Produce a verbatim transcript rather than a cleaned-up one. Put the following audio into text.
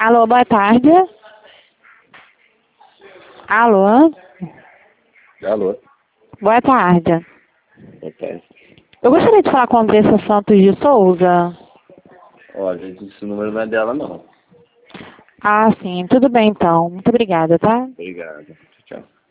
Alô, boa tarde. Alô? Alô? Boa tarde. Boa tarde. Eu gostaria de falar com a Andressa Santos de Souza. Olha, esse número não é dela, não. Ah, sim. Tudo bem, então. Muito obrigada, tá? Obrigado. Tchau.